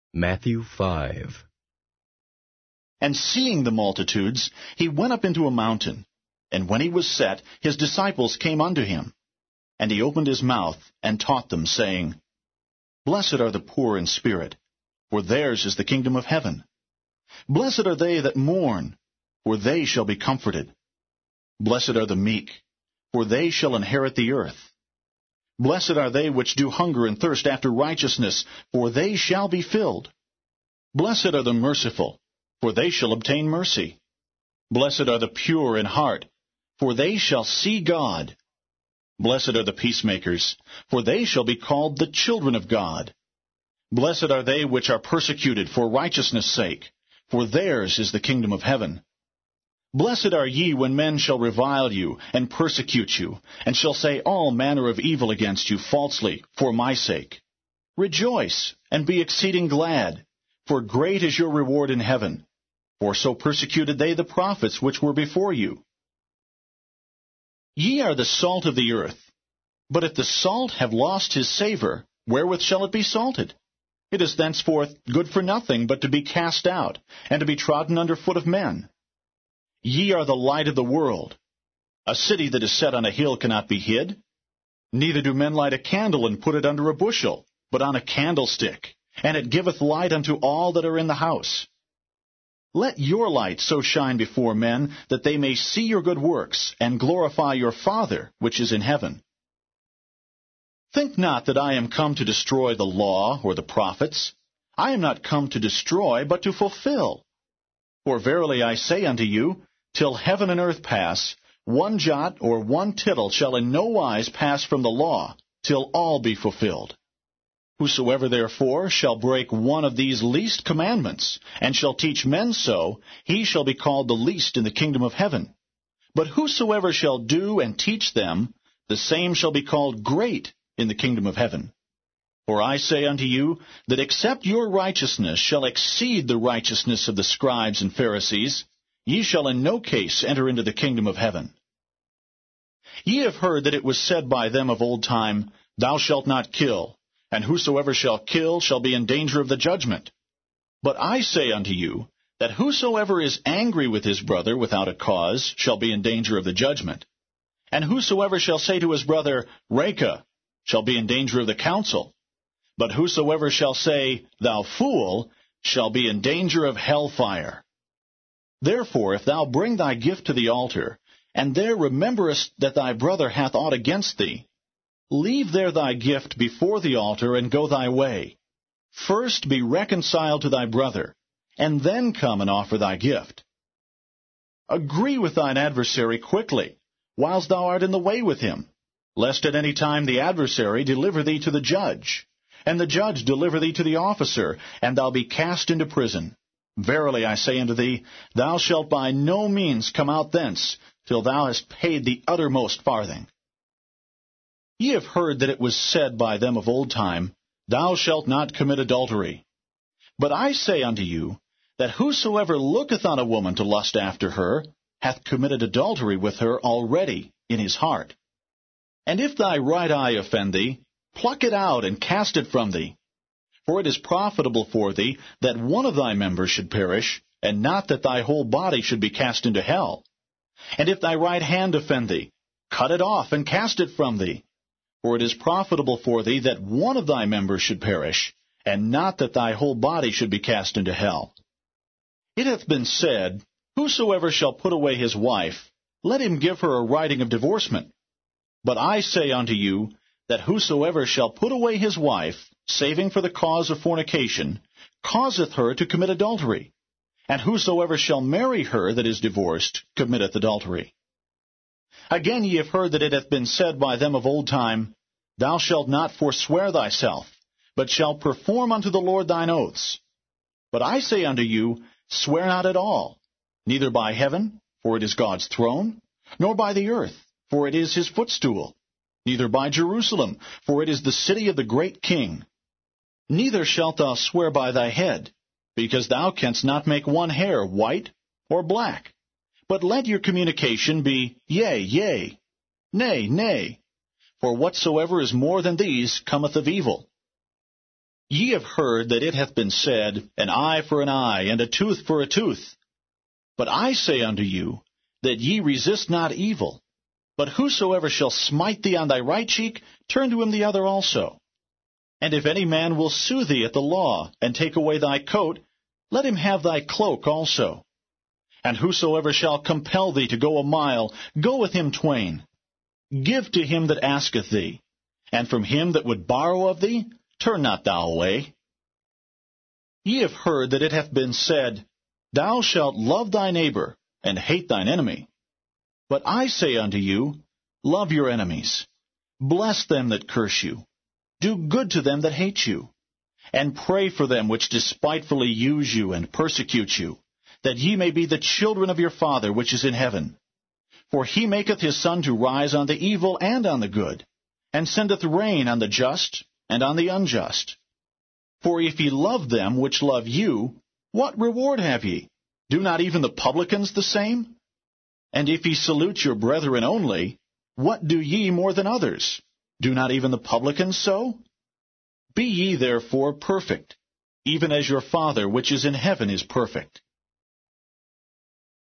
Matthew 5. And seeing the multitudes, he went up into a mountain. And when he was set, his disciples came unto him. And he opened his mouth and taught them, saying, Blessed are the poor in spirit, for theirs is the kingdom of heaven. Blessed are they that mourn, for they shall be comforted. Blessed are the meek, for they shall inherit the earth. Blessed are they which do hunger and thirst after righteousness, for they shall be filled. Blessed are the merciful, for they shall obtain mercy. Blessed are the pure in heart, for they shall see God. Blessed are the peacemakers, for they shall be called the children of God. Blessed are they which are persecuted for righteousness' sake, for theirs is the kingdom of heaven. Blessed are ye when men shall revile you, and persecute you, and shall say all manner of evil against you falsely, for my sake. Rejoice, and be exceeding glad, for great is your reward in heaven. For so persecuted they the prophets which were before you. Ye are the salt of the earth. But if the salt have lost his savour, wherewith shall it be salted? It is thenceforth good for nothing but to be cast out, and to be trodden under foot of men. Ye are the light of the world. A city that is set on a hill cannot be hid. Neither do men light a candle and put it under a bushel, but on a candlestick, and it giveth light unto all that are in the house. Let your light so shine before men, that they may see your good works, and glorify your Father which is in heaven. Think not that I am come to destroy the law or the prophets. I am not come to destroy, but to fulfill. For verily I say unto you, till heaven and earth pass, one jot or one tittle shall in no wise pass from the law, till all be fulfilled. Whosoever therefore shall break one of these least commandments, and shall teach men so, he shall be called the least in the kingdom of heaven. But whosoever shall do and teach them, the same shall be called great in the kingdom of heaven. For I say unto you, that except your righteousness shall exceed the righteousness of the scribes and Pharisees, ye shall in no case enter into the kingdom of heaven. Ye have heard that it was said by them of old time, Thou shalt not kill, and whosoever shall kill shall be in danger of the judgment. But I say unto you, that whosoever is angry with his brother without a cause shall be in danger of the judgment. And whosoever shall say to his brother, Raca, shall be in danger of the council. But whosoever shall say, Thou fool, shall be in danger of hellfire. Therefore, if thou bring thy gift to the altar, and there rememberest that thy brother hath aught against thee, leave there thy gift before the altar, and go thy way. First be reconciled to thy brother, and then come and offer thy gift. Agree with thine adversary quickly, whilst thou art in the way with him, lest at any time the adversary deliver thee to the judge, and the judge deliver thee to the officer, and thou be cast into prison. Verily I say unto thee, thou shalt by no means come out thence, till thou hast paid the uttermost farthing. Ye have heard that it was said by them of old time, Thou shalt not commit adultery. But I say unto you, that whosoever looketh on a woman to lust after her, hath committed adultery with her already in his heart. And if thy right eye offend thee, pluck it out and cast it from thee. For it is profitable for thee that one of thy members should perish, and not that thy whole body should be cast into hell. And if thy right hand offend thee, cut it off and cast it from thee. For it is profitable for thee that one of thy members should perish, and not that thy whole body should be cast into hell. It hath been said, Whosoever shall put away his wife, let him give her a writing of divorcement. But I say unto you, that whosoever shall put away his wife, saving for the cause of fornication, causeth her to commit adultery. And whosoever shall marry her that is divorced committeth adultery. Again ye have heard that it hath been said by them of old time, Thou shalt not forswear thyself, but shalt perform unto the Lord thine oaths. But I say unto you, swear not at all, neither by heaven, for it is God's throne, nor by the earth, for it is his footstool, neither by Jerusalem, for it is the city of the great King. Neither shalt thou swear by thy head, because thou canst not make one hair white or black. But let your communication be yea, yea, nay, nay. For whatsoever is more than these cometh of evil. Ye have heard that it hath been said, An eye for an eye, and a tooth for a tooth. But I say unto you, that ye resist not evil. But whosoever shall smite thee on thy right cheek, turn to him the other also. And if any man will sue thee at the law, and take away thy coat, let him have thy cloak also. And whosoever shall compel thee to go a mile, go with him twain. Give to him that asketh thee, and from him that would borrow of thee, turn not thou away. Ye have heard that it hath been said, Thou shalt love thy neighbor, and hate thine enemy. But I say unto you, Love your enemies. Bless them that curse you. Do good to them that hate you. And pray for them which despitefully use you and persecute you, that ye may be the children of your Father which is in heaven. For he maketh his sun to rise on the evil and on the good, and sendeth rain on the just and on the unjust. For if ye love them which love you, what reward have ye? Do not even the publicans the same? And if ye salute your brethren only, what do ye more than others? Do not even the publicans so? Be ye therefore perfect, even as your Father which is in heaven is perfect.